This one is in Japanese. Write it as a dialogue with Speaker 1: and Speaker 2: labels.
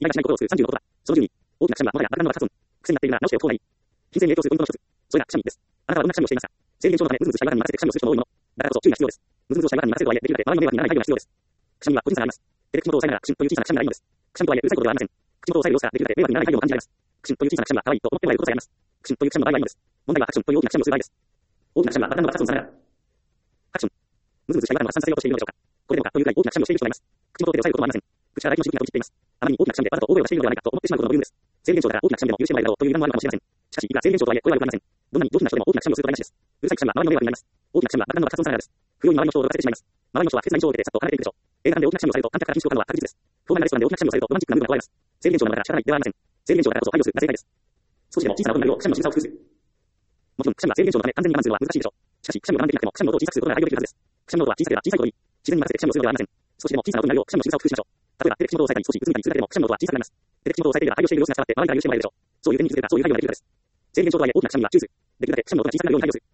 Speaker 1: 意外なしないことをする30のことだ。その10に、大きなくしゃみはもはや爆弾の爆発音。癖になっているなら直しておく方がいい。金銭に影響するポイントの一つ。それがくしゃみです。あなたはどんなくしゃみをしていますか？制限上のため、ムズムズした違和感に任せてくしゃみをする人も多いもの。だからこそ注意が必要です。ムズムズをした違和感に任せるとはいえ、できるだけ周りの迷惑にならない配慮が必要です。くしゃみは個人差があります。手で口元を押さえながらくしんという小さなくしゃみならいいのです。くしゃみとはいえうるさいことではありません。口元を押さえる様子ができるだけ迷惑にならない配慮を感じられます。くしんという小さなくしゃみは可愛いと思ってもらえることさえあります。くしんというくしゃみの場合はいいのです。問題はアクションという大きなくしゃみをする場合です。大きなくしゃみは爆弾の爆発音さながら。アクション。ムズムズした違和感を発散させようとしているのでしょうか。これでもかというくらい大きなくしゃみをしている人がいます。口元で押さえることもありません。口は唾液のしぶきが飛び散っています。あまりに大きなくしゃみでわざと大声を出しているのではないかと思ってしまうことの部分です。制限上だから大きなくしゃみでも許してもらえるだろうという油断もあるかもしれません。しかし、いくら制限上とはいえ、これはよくありません。どんなに上品な人でも大きなくしゃみをすると台無しです。うるさいくしゃみは周りの迷惑になります。大きなくしゃみは爆弾の爆発音さながらです。不要に周りの人を驚かせてしまいます。周りの人は不潔な印象を受けてさっと離れていくでしょう。映画館で大きなくしゃみをされると観客から禁止を買うのは確実です。不満なレストランで大きなくしゃみをされるとロマンチックなムードが加わります。制限上なのだから仕方ないではありません。制限上だからこそ配慮するが正解です。少しでも小さな音になるようくしゃみの仕草を工夫する。もちろんくしゃみは制限上のため完全に我慢するのは難しいでしょう。しかしくしゃみを我慢できなくてもくしゃみの音を小さくすることなら配慮できるはずです。くしゃみの音は小さければ小さいほどいい。自然に任せてくしゃみをするのではありません。少しでも小さな音になるようくしゃみの仕草を工夫しましょう。例えば手で口元を押さえたり少しうつむいたりするだけでもくしゃみの音は小さくなります。手で口元を押さえていれば配慮している様子が伝わって周りから許してもらえるでしょう。そういう点に気づけばそういう配慮ができるからです。制限上とはいえ大きなくしゃみは注意する。できるだけくしゃみの音が小さくなるように配慮する。